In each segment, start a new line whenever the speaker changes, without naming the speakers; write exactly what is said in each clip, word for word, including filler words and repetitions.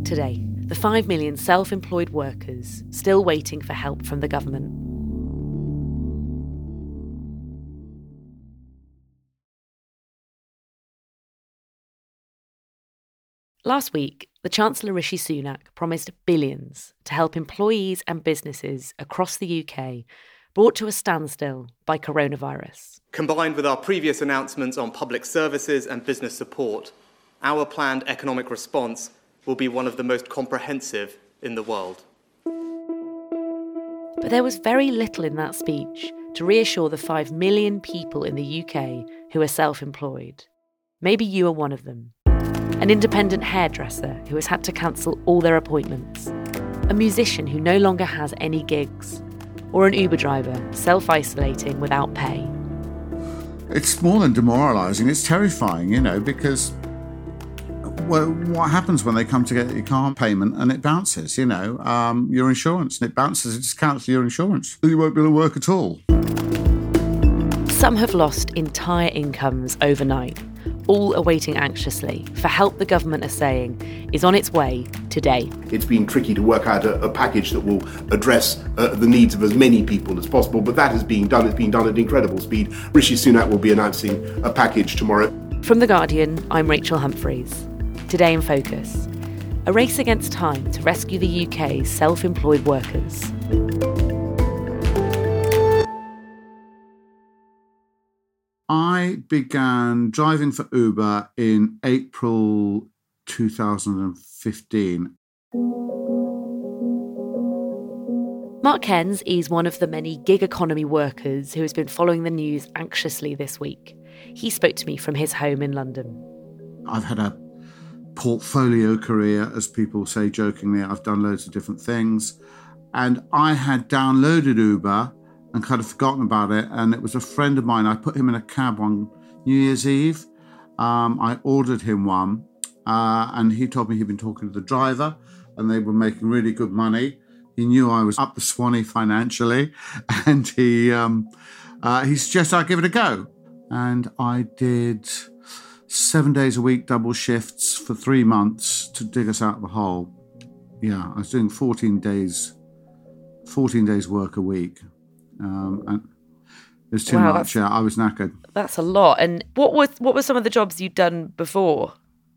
Today, the five million self-employed workers still waiting for help from the government. Last week, the Chancellor Rishi Sunak promised billions to help employees and businesses across the U K brought to a standstill by coronavirus.
Combined with our previous announcements on public services and business support, our planned economic response will be one of the most comprehensive in the world.
But there was very little in that speech to reassure the five million people in the U K who are self-employed. Maybe you are one of them. An independent hairdresser who has had to cancel all their appointments. A musician who no longer has any gigs. Or an Uber driver self-isolating without pay.
It's more than demoralising, it's terrifying, you know, because well, what happens when they come to get your car payment and it bounces, you know, um, your insurance, and it bounces, it just cancels your insurance. You won't be able to work at all.
Some have lost entire incomes overnight, all awaiting anxiously for help the government are saying is on its way today.
It's been tricky to work out a, a package that will address uh, the needs of as many people as possible, but that is being done. It's being done at incredible speed. Rishi Sunak will be announcing a package tomorrow.
From The Guardian, I'm Rachel Humphreys. Today in Focus, a race against time to rescue the U K's self-employed workers.
I began driving for Uber in April two thousand fifteen.
Mark Kens is one of the many gig economy workers who has been following the news anxiously this week. He spoke to me from his home in London.
I've had a portfolio career, as people say jokingly. I've done loads of different things. And I had downloaded Uber and kind of forgotten about it. And it was a friend of mine. I put him in a cab on New Year's Eve. Um, I ordered him one. Uh, and he told me he'd been talking to the driver and they were making really good money. He knew I was up the Swanee financially. And he, um, uh, he suggested I give it a go. And I did seven days a week, double shifts for three months to dig us out of the hole. Yeah, I was doing fourteen days, fourteen days work a week. Um, and it was too
wow,
much. Yeah, I was knackered.
That's a lot. And what was what were some of the jobs you'd done before?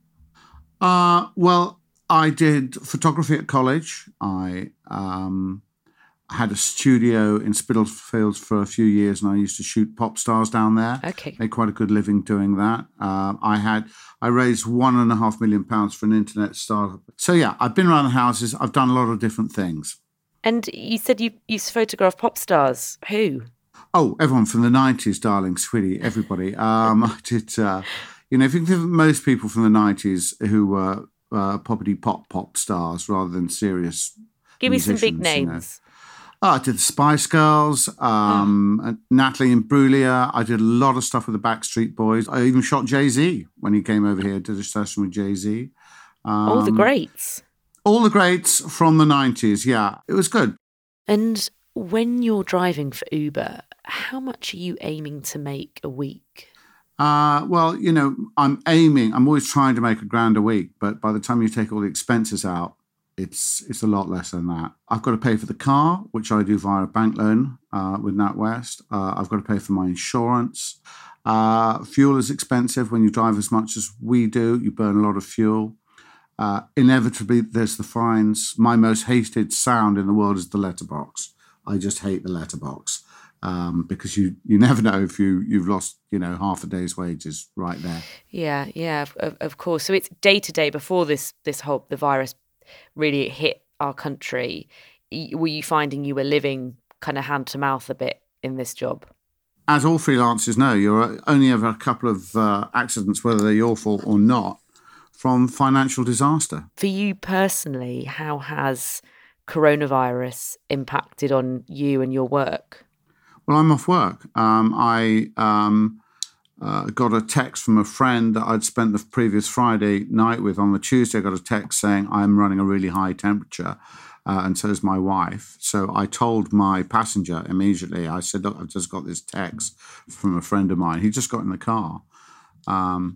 Uh, well, I did photography at college. I um, had a studio in Spitalfields for a few years, and I used to shoot pop stars down there.
Okay,
made quite a good living doing that. Uh, I had I raised one and a half million pounds for an internet startup. So yeah, I've been around the houses. I've done a lot of different things.
And you said you used to photograph pop stars. Who?
Oh, everyone from the nineties, darling, sweetie, everybody. Um, I did. Uh, you know, if you think of most people from the nineties who were uh, poppity pop pop stars rather than serious.
Give me some big names.
You know. Oh, I did the Spice Girls, um, oh. Natalie Imbruglia. I did a lot of stuff with the Backstreet Boys. I even shot Jay-Z when he came over here. I did a session with Jay-Z. Um,
all the greats.
All the greats from the nineties, yeah. It was good.
And when you're driving for Uber, how much are you aiming to make a week?
Uh, well, you know, I'm aiming, I'm always trying to make a grand a week, but by the time you take all the expenses out, It's it's a lot less than that. I've got to pay for the car, which I do via a bank loan uh, with NatWest. Uh, I've got to pay for my insurance. Uh, fuel is expensive when you drive as much as we do. You burn a lot of fuel. Uh, inevitably, there's the fines. My most hated sound in the world is the letterbox. I just hate the letterbox um, because you, you never know if you, you've lost, you know, half a day's wages right there.
Yeah, yeah, of, of course. So it's day to day before this this whole the virus really hit our country. Were you finding you were living kind of hand to mouth a bit in this job?
As all freelancers know, you're only ever a couple of uh, accidents, whether they're your fault or not, from financial disaster. For
you personally, how has coronavirus impacted on you and your work?
Well, I'm off work. Um, I um, uh, got a text from a friend that I'd spent the previous Friday night with. On the Tuesday, I got a text saying I'm running a really high temperature, uh, and so is my wife. So I told my passenger immediately. I said, look, I've just got this text from a friend of mine. He just got in the car. Um,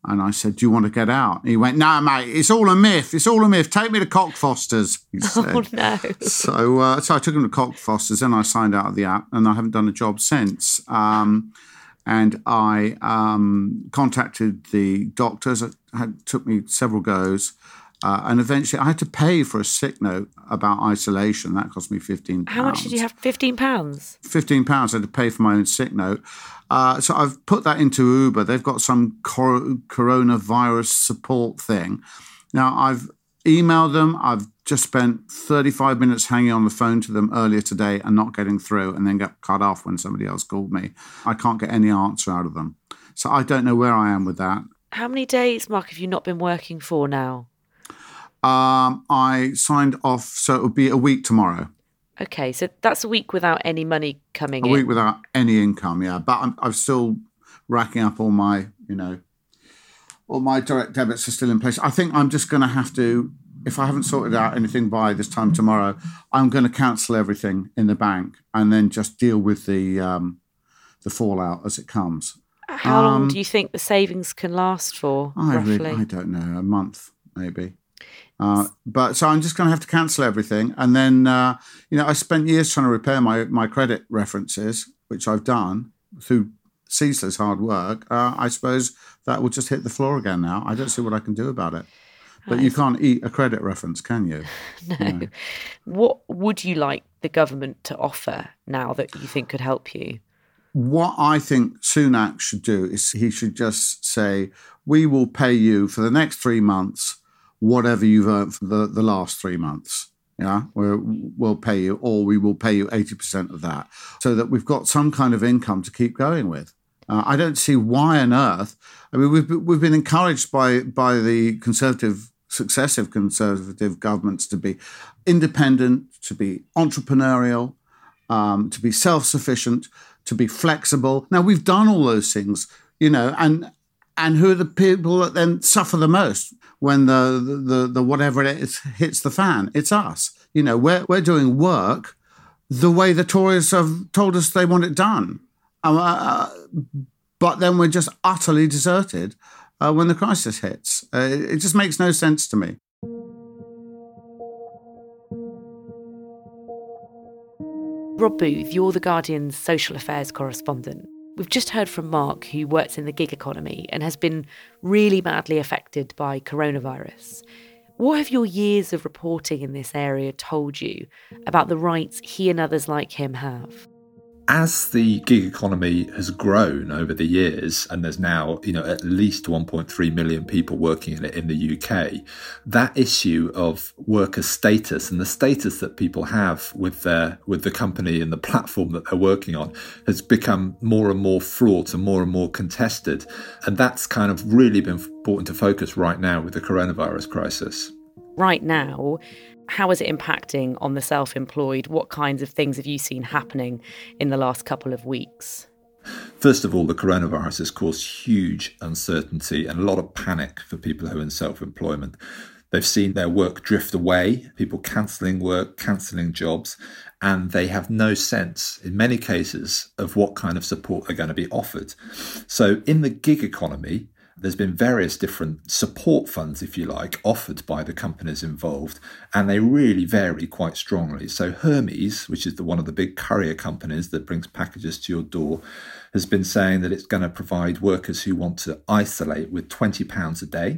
And I said, do you want to get out? And he went, no, mate, it's all a myth. It's all a myth. Take me to Cockfosters, he said.
Oh, no.
So, uh, so I took him to Cockfosters, and I signed out of the app, and I haven't done a job since. Um, and I um, contacted the doctors. It had, took me several goes. Uh, and eventually I had to pay for a sick note about isolation. That cost me fifteen pounds.
How much did you have? fifteen pounds?
fifteen pounds I had to pay for my own sick note. Uh, so I've put that into Uber. They've got some cor- coronavirus support thing. Now, I've emailed them. I've just spent thirty-five minutes hanging on the phone to them earlier today and not getting through, and then got cut off when somebody else called me. I can't get any answer out of them. So I don't know where I am with that.
How many days, Mark, have you not been working for now?
Um, I signed off, so it will be a week tomorrow.
Okay, so that's a week without any money coming
a
in.
A week without any income, yeah. But I'm, I'm still racking up all my, you know, all my direct debits are still in place. I think I'm just going to have to, if I haven't sorted out anything by this time tomorrow, I'm going to cancel everything in the bank and then just deal with the um, the fallout as it comes.
How
um,
long do you think the savings can last for,
I
roughly?
Really, I don't know, a month maybe. Uh, but so I'm just going to have to cancel everything. And then, uh, you know, I spent years trying to repair my, my credit references, which I've done through ceaseless hard work. Uh, I suppose that will just hit the floor again now. I don't see what I can do about it. But you can't eat a credit reference, can you?
No.
No.
What would you like the government to offer now that you think could help you?
What I think Sunak should do is he should just say, we will pay you for the next three months whatever you've earned for the, the last three months. Yeah, we're, we'll pay you, or we will pay you eighty percent of that, so that we've got some kind of income to keep going with. Uh, I don't see why on earth. I mean, we've we've been encouraged by by the conservative, successive conservative governments to be independent, to be entrepreneurial, um, to be self-sufficient, to be flexible. Now, we've done all those things, you know, and and who are the people that then suffer the most when the the, the whatever it is hits the fan? It's us. You know, we're we're doing work the way the Tories have told us they want it done, uh, but then we're just utterly deserted uh, when the crisis hits. Uh, it just makes no sense to me.
Rob Booth, you're The Guardian's social affairs correspondent. We've just heard from Mark, who works in the gig economy and has been really badly affected by coronavirus. What have your years of reporting in this area told you about the rights he and others like him have?
As the gig economy has grown over the years, and there's now, you know, at least one point three million people working in it in the U K, that issue of worker status and the status that people have with their with the company and the platform that they're working on has become more and more fraught and more and more contested. And that's kind of really been brought into focus right now with the coronavirus crisis.
Right now, how is it impacting on the self-employed? What kinds of things have you seen happening in the last couple of weeks?
First of all, the coronavirus has caused huge uncertainty and a lot of panic for people who are in self-employment. They've seen their work drift away, people cancelling work, cancelling jobs, and they have no sense, in many cases, of what kind of support are going to be offered. So in the gig economy, there's been various different support funds, if you like, offered by the companies involved, and they really vary quite strongly. So Hermes, which is the, one of the big courier companies that brings packages to your door, has been saying that it's going to provide workers who want to isolate with twenty pounds a day.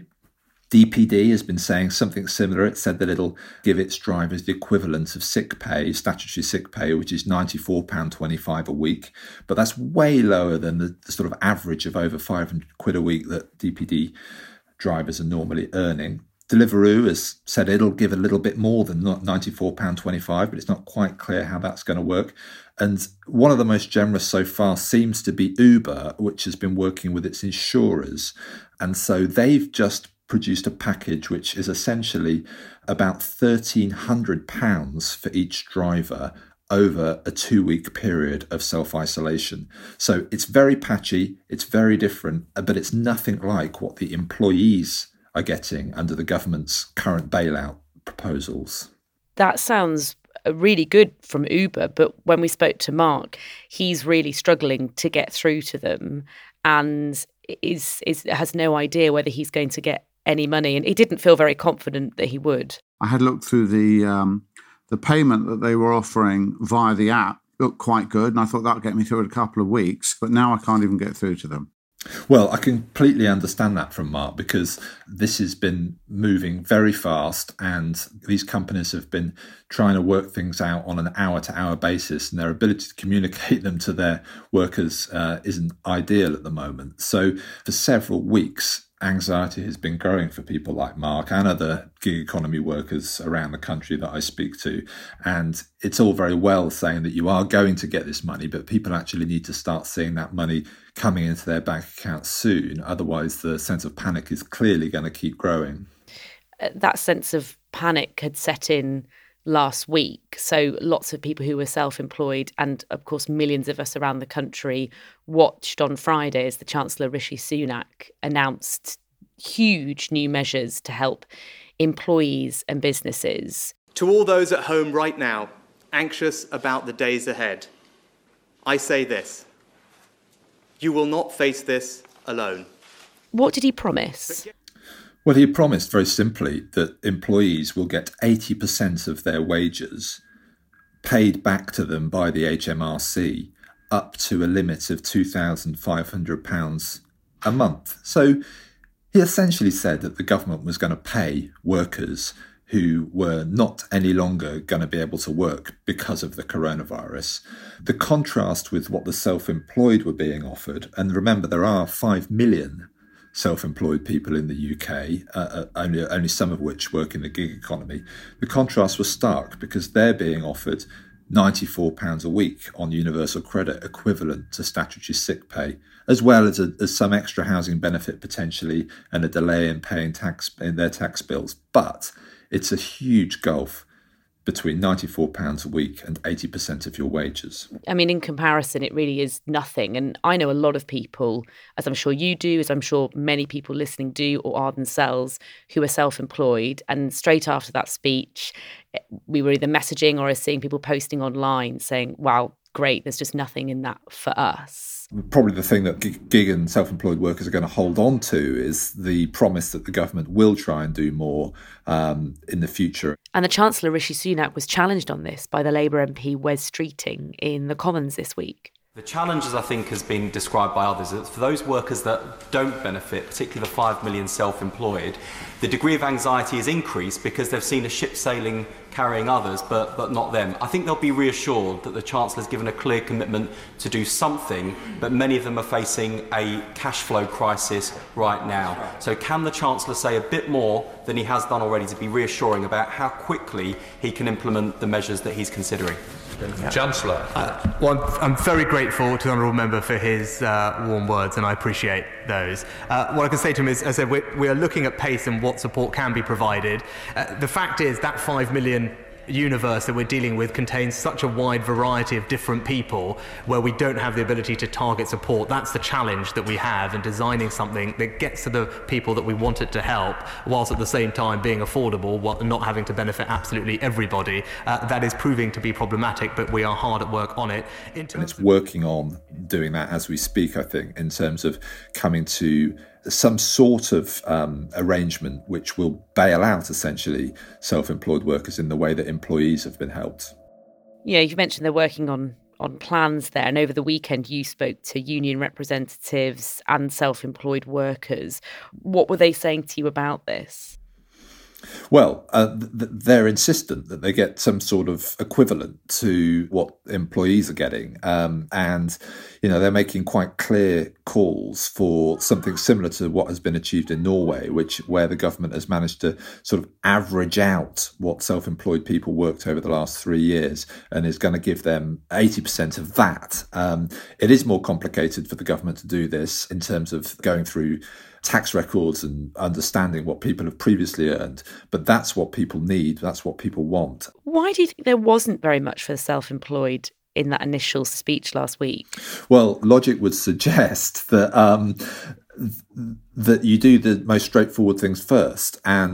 D P D has been saying something similar. It said that it'll give its drivers the equivalent of sick pay, statutory sick pay, which is ninety-four pounds twenty-five a week. But that's way lower than the, the sort of average of over five hundred quid a week that D P D drivers are normally earning. Deliveroo has said it'll give a little bit more than ninety-four pounds twenty-five, but it's not quite clear how that's going to work. And one of the most generous so far seems to be Uber, which has been working with its insurers. And so they've just produced a package which is essentially about thirteen hundred pounds for each driver over a two-week period of self-isolation. So it's very patchy, it's very different, but it's nothing like what the employees are getting under the government's current bailout proposals.
That sounds really good from Uber, but when we spoke to Mark, he's really struggling to get through to them. And is is has no idea whether he's going to get any money, and he didn't feel very confident that he would.
I had looked through the um, the payment that they were offering via the app. Looked quite good, and I thought that would get me through in a couple of weeks, but now I can't even get through to them.
Well, I completely understand that from Mark, because this has been moving very fast and these companies have been trying to work things out on an hour-to-hour basis, and their ability to communicate them to their workers uh, isn't ideal at the moment. So for several weeks, anxiety has been growing for people like Mark and other gig economy workers around the country that I speak to. And it's all very well saying that you are going to get this money, but people actually need to start seeing that money coming into their bank accounts soon. Otherwise, the sense of panic is clearly going to keep growing.
That sense of panic had set in last week. So lots of people who were self-employed, and of course millions of us around the country, watched on Friday as the Chancellor Rishi Sunak announced huge new measures to help employees and businesses.
To all those at home right now, anxious about the days ahead, I say this: you will not face this alone.
What did he promise?
Well, he promised very simply that employees will get eighty percent of their wages paid back to them by the H M R C, up to a limit of two thousand five hundred pounds a month. So he essentially said that the government was going to pay workers who were not any longer going to be able to work because of the coronavirus. The contrast with what the self-employed were being offered, and remember there are five million self-employed people in the U K, uh, only only some of which work in the gig economy. The contrast was stark because they're being offered ninety-four pounds a week on universal credit, equivalent to statutory sick pay, as well as, a, as some extra housing benefit potentially and a delay in paying tax in their tax bills. But it's a huge gulf between ninety-four pounds a week and eighty percent of your wages.
I mean, in comparison, it really is nothing. And I know a lot of people, as I'm sure you do, as I'm sure many people listening do or are themselves, who are self-employed. And straight after that speech, we were either messaging or seeing people posting online saying, wow, great, there's just nothing in that for us.
Probably the thing that gig and self-employed workers are going to hold on to is the promise that the government will try and do more um, in the future.
And the Chancellor Rishi Sunak was challenged on this by the Labour M P Wes Streeting in the Commons this week.
The challenge, as I think has been described by others, is for those workers that don't benefit, particularly the five million self-employed, the degree of anxiety is increased because they've seen a ship sailing carrying others, but, but not them. I think they'll be reassured that the Chancellor's given a clear commitment to do something, but many of them are facing a cash flow crisis right now. So can the Chancellor say a bit more than he has done already to be reassuring about how quickly he can implement the measures that he's considering?
Yeah. Chancellor.
Uh, well, I'm very grateful to the Honourable Member for his uh, warm words, and I appreciate those. Uh, what I can say to him is, as I said, we're, we are looking at pace and what support can be provided. Uh, the fact is that five million universe that we're dealing with contains such a wide variety of different people where we don't have the ability to target support. That's the challenge that we have in designing something that gets to the people that we want it to help, whilst at the same time being affordable while not having to benefit absolutely everybody. Uh, that is proving to be problematic, but we are hard at work on it. In
and it's working on doing that as we speak, I think, in terms of coming to some sort of um, arrangement which will bail out essentially self-employed workers in the way that employees have been helped.
Yeah, you mentioned they're working on on plans there, and over the weekend you spoke to union representatives and self-employed workers. What were they saying to you about this?
Well, uh, th- they're insistent that they get some sort of equivalent to what employees are getting. Um, and, you know, they're making quite clear calls for something similar to what has been achieved in Norway, which where the government has managed to sort of average out what self-employed people worked over the last three years and is going to give them eighty percent of that. Um, it is more complicated for the government to do this in terms of going through tax records and understanding what people have previously earned. But that's what people need. That's what people want.
Why do you think there wasn't very much for the self-employed in that initial speech last week?
Well, logic would suggest that um, th- that you do the most straightforward things first. And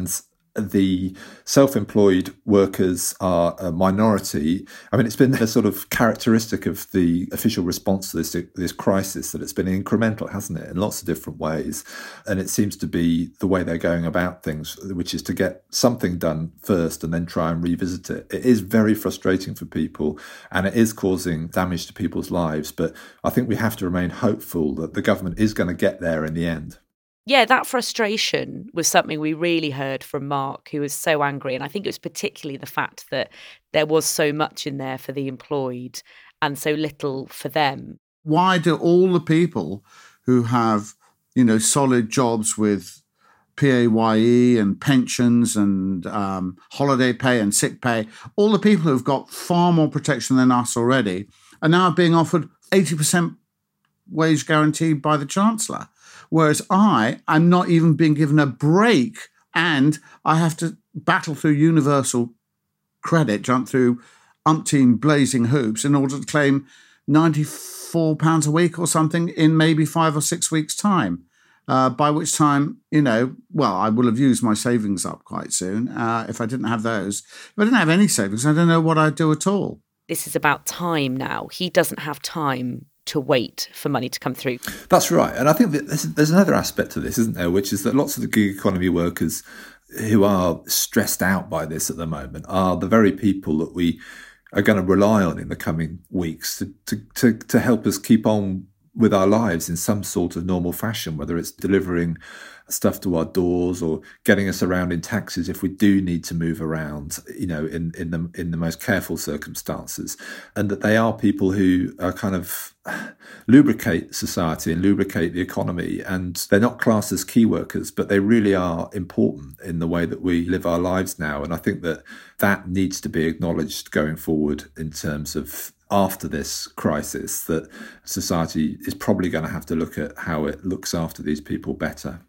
The self-employed workers are a minority. I mean, it's been a sort of characteristic of the official response to this, this crisis that it's been incremental, hasn't it, in lots of different ways. And it seems to be the way they're going about things, which is to get something done first and then try and revisit it. It is very frustrating for people and it is causing damage to people's lives. But I think we have to remain hopeful that the government is going to get there in the end.
Yeah, that frustration was something we really heard from Mark, who was so angry. And I think it was particularly the fact that there was so much in there for the employed and so little for them.
Why do all the people who have, you know, solid jobs with P A Y E and pensions and um, holiday pay and sick pay, all the people who've got far more protection than us already are now being offered eighty percent wage guarantee by the Chancellor? Whereas I am not even being given a break and I have to battle through universal credit, jump through umpteen blazing hoops in order to claim ninety-four pounds a week or something in maybe five or six weeks' time, uh, by which time, you know, well, I will have used my savings up quite soon uh, if I didn't have those. If I didn't have any savings, I don't know what I'd do at all.
This is about time now. He doesn't have time to wait for money to come through.
That's right. And I think that there's, there's another aspect to this, isn't there, which is that lots of the gig economy workers who are stressed out by this at the moment are the very people that we are going to rely on in the coming weeks to, to, to, to help us keep on with our lives in some sort of normal fashion, whether it's delivering stuff to our doors or getting us around in taxis if we do need to move around, you know, in, in the in the most careful circumstances. And that they are people who are kind of lubricate society and lubricate the economy. And they're not classed as key workers, but they really are important in the way that we live our lives now. And I think that that needs to be acknowledged going forward in terms of after this crisis, that society is probably going to have to look at how it looks after these people better.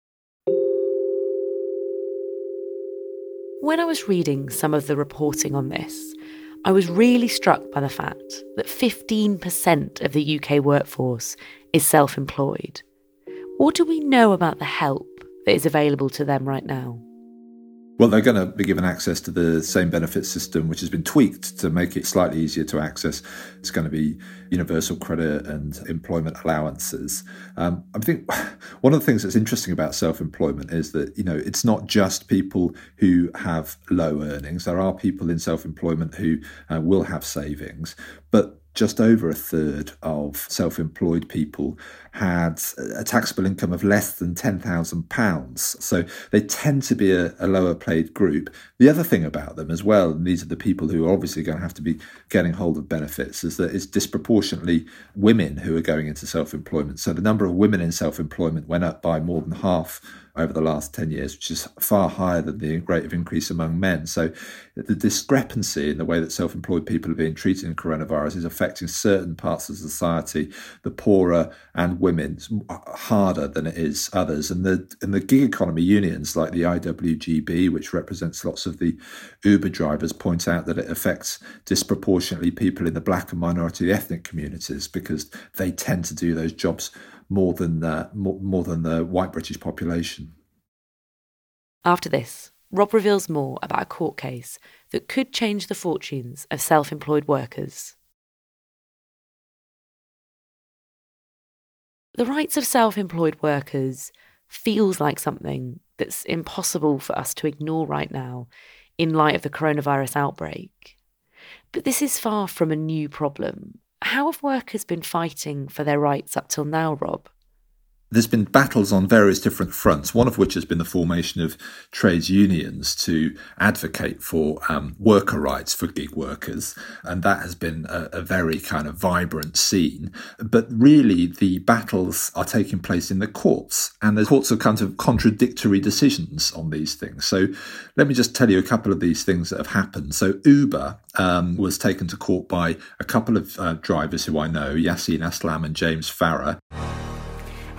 When I was reading some of the reporting on this, I was really struck by the fact that fifteen percent of the U K workforce is self-employed. What do we know about the help that is available to them right now?
Well, they're going to be given access to the same benefits system, which has been tweaked to make it slightly easier to access. It's going to be universal credit and employment allowances. Um, I think one of the things that's interesting about self-employment is that, you know, it's not just people who have low earnings. There are people in self-employment who uh, will have savings, but just over a third of self-employed people had a taxable income of less than ten thousand pounds. So they tend to be a, a lower paid group. The other thing about them as well, and these are the people who are obviously going to have to be getting hold of benefits, is that it's disproportionately women who are going into self-employment. So the number of women in self-employment went up by more than half over the last ten years, which is far higher than the rate of increase among men. So the discrepancy in the way that self-employed people are being treated in coronavirus is affecting certain parts of society, the poorer and women, harder than it is others. And the and the gig economy unions like the I W G B, which represents lots of the Uber drivers, point out that it affects disproportionately people in the black and minority ethnic communities because they tend to do those jobs more than uh, more, more than the white British population.
After this, Rob reveals more about a court case that could change the fortunes of self-employed workers. The rights of self-employed workers feels like something that's impossible for us to ignore right now in light of the coronavirus outbreak. But this is far from a new problem. How have workers been fighting for their rights up till now, Rob?
There's been battles on various different fronts, one of which has been the formation of trades unions to advocate for um, worker rights for gig workers. And that has been a, a very kind of vibrant scene. But really, the battles are taking place in the courts, and the courts have kind of contradictory decisions on these things. So let me just tell you a couple of these things that have happened. So Uber um, was taken to court by a couple of uh, drivers who I know, Yassine Aslam and James Farah.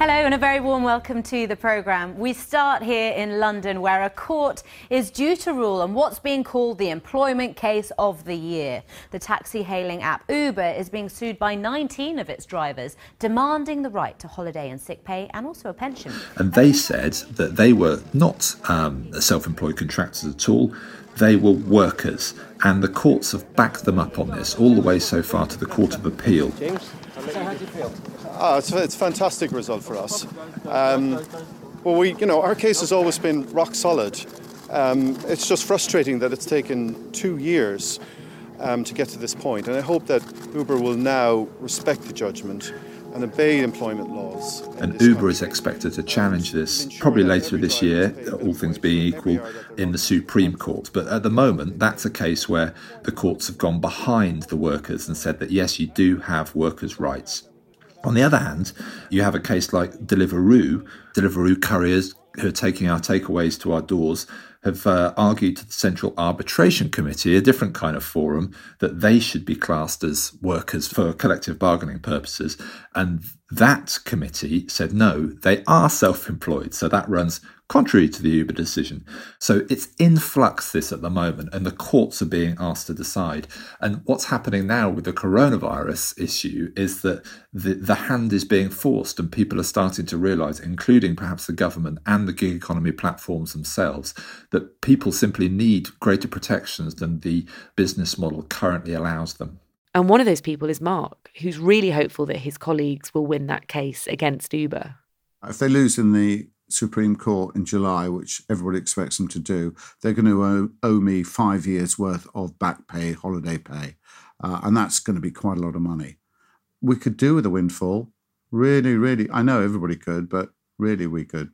Hello and a very warm welcome to the programme. We start here in London, where a court is due to rule on what's being called the employment case of the year. The taxi-hailing app Uber is being sued by nineteen of its drivers, demanding the right to holiday and sick pay and also a pension.
And they said that they were not um, self-employed contractors at all. They were workers, and the courts have backed them up on this, all the way so far to the Court of Appeal.
James, so how do you feel? Oh, it's, it's a fantastic result for us. Um, well, we, you know, our case has always been rock solid. Um, it's just frustrating that it's taken two years um, to get to this point, and I hope that Uber will now respect the judgment and obey employment laws.
And Uber is expected to challenge this probably later this year, all things being equal, in the Supreme Court. But at the moment, that's a case where the courts have gone behind the workers and said that, yes, you do have workers' rights. On the other hand, you have a case like Deliveroo. Deliveroo couriers who are taking our takeaways to our doors have uh, argued to the Central Arbitration Committee, a different kind of forum, that they should be classed as workers for collective bargaining purposes. And that committee said, no, they are self-employed. So that runs contrary to the Uber decision. So it's in flux, this at the moment, and the courts are being asked to decide. And what's happening now with the coronavirus issue is that the, the hand is being forced, and people are starting to realise, including perhaps the government and the gig economy platforms themselves, that people simply need greater protections than the business model currently allows them.
And one of those people is Mark, who's really hopeful that his colleagues will win that case against Uber.
If they lose in the Supreme Court in July, which everybody expects them to do, they're going to owe, owe me five years' worth of back pay, holiday pay. Uh, and that's going to be quite a lot of money. We could do with a windfall. Really, really. I know everybody could, but really we could.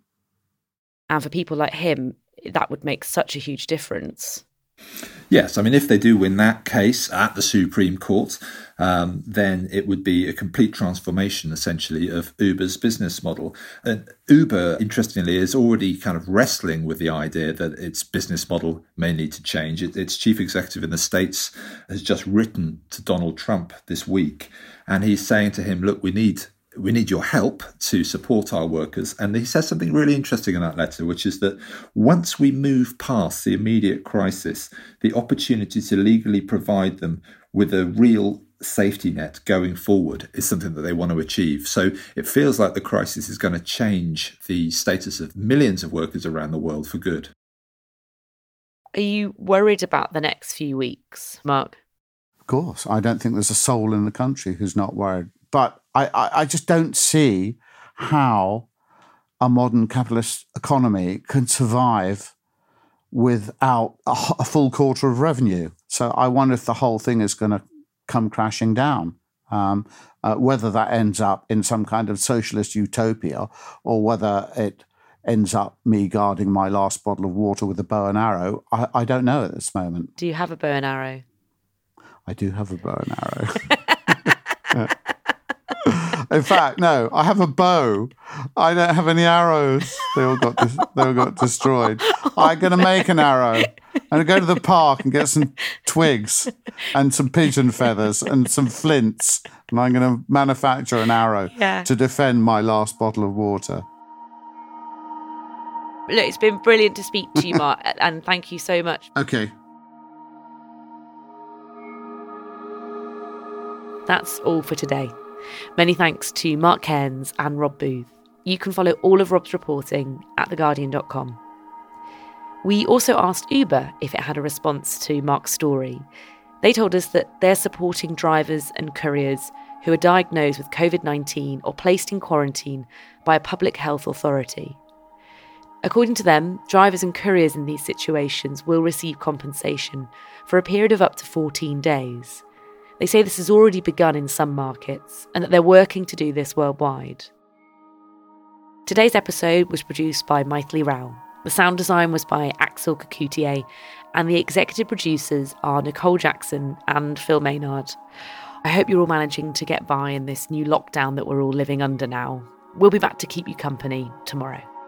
And for people like him, that would make such a huge difference.
Yes, I mean, if they do win that case at the Supreme Court, um, then it would be a complete transformation, essentially, of Uber's business model. And Uber, interestingly, is already kind of wrestling with the idea that its business model may need to change. It, its chief executive in the States has just written to Donald Trump this week, and he's saying to him, look, we need we need your help to support our workers. And he says something really interesting in that letter, which is that once we move past the immediate crisis, the opportunity to legally provide them with a real safety net going forward is something that they want to achieve. So it feels like the crisis is going to change the status of millions of workers around the world for good.
Are you worried about the next few weeks, Mark?
Of course. I don't think there's a soul in the country who's not worried. But I, I, I just don't see how a modern capitalist economy can survive without a, a full quarter of revenue. So I wonder if the whole thing is going to come crashing down, um, uh, whether that ends up in some kind of socialist utopia or whether it ends up me guarding my last bottle of water with a bow and arrow. I, I don't know at this moment.
Do you have a bow and arrow?
I do have a bow and arrow. yeah. In fact, no, I have a bow. I don't have any arrows. They all got dis- they all got destroyed. I'm going to make an arrow. I'm going to go to the park and get some twigs and some pigeon feathers and some flints, and I'm going to manufacture an arrow
yeah.
to defend my last bottle of water.
Look, it's been brilliant to speak to you, Mark, and thank you so much.
Okay.
That's all for today. Many thanks to Mark Cairns and Rob Booth. You can follow all of Rob's reporting at the guardian dot com. We also asked Uber if it had a response to Mark's story. They told us that they're supporting drivers and couriers who are diagnosed with covid nineteen or placed in quarantine by a public health authority. According to them, drivers and couriers in these situations will receive compensation for a period of up to fourteen days. They say this has already begun in some markets and that they're working to do this worldwide. Today's episode was produced by Maithili Rao. The sound design was by Axel Kakoutié, and the executive producers are Nicole Jackson and Phil Maynard. I hope you're all managing to get by in this new lockdown that we're all living under now. We'll be back to keep you company tomorrow.